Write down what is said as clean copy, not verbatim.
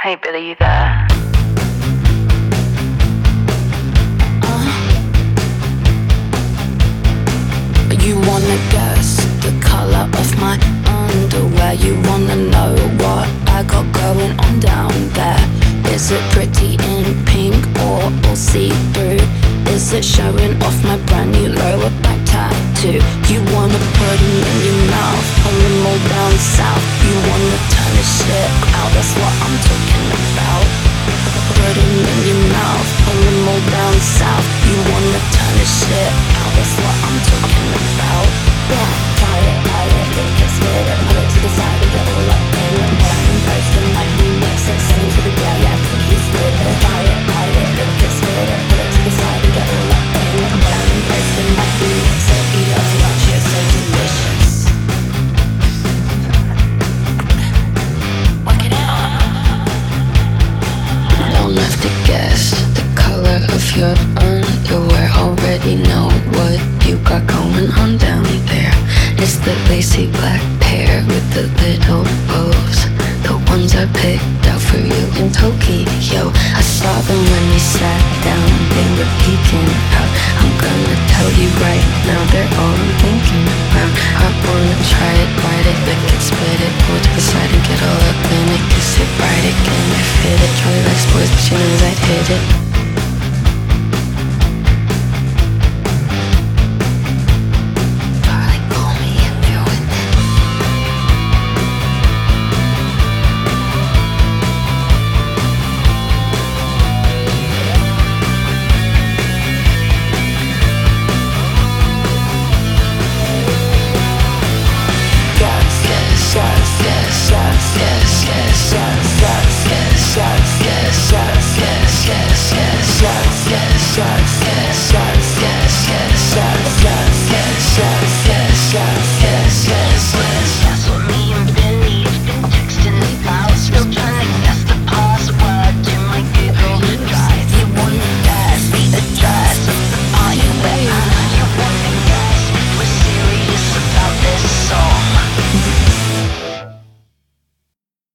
Hey Billy, you there? You wanna guess the color of my underwear? You wanna know what I got going on down there? Is it pretty in pink or all see-through? Is it showing off my brand new lower back tattoo? You wanna put them in your mouth, pull them all down south. You wanna turn this shit out, that's what I'm talking about. Put them in your mouth, pull them all down south. You wanna turn this shit out, that's what I'm talking about. Yeah, try it, lick it, spit it, put it to the side and get all up in it. What I'm posting like remix it, send it to the girl, yeah, you split it. Try it, lick it, spit it, put it to the side and get all up in it. What I'm posting like remix it, eat it as lunch, you're so delicious. Work it out. Don't have to guess the color of your underwear. Already know what you got going on down there. It's the lacy black pair with the little bows, the ones I picked out for you in Tokyo. I saw them when we sat down, they were peeking out. I'm gonna tell you right now, they're all I'm thinking about. I wanna try it, ride it, lick it, split it, pull to the side and get all up in it. Kiss it, ride it, can you fit it? Charlie likes boys, but she knows I'd hit it.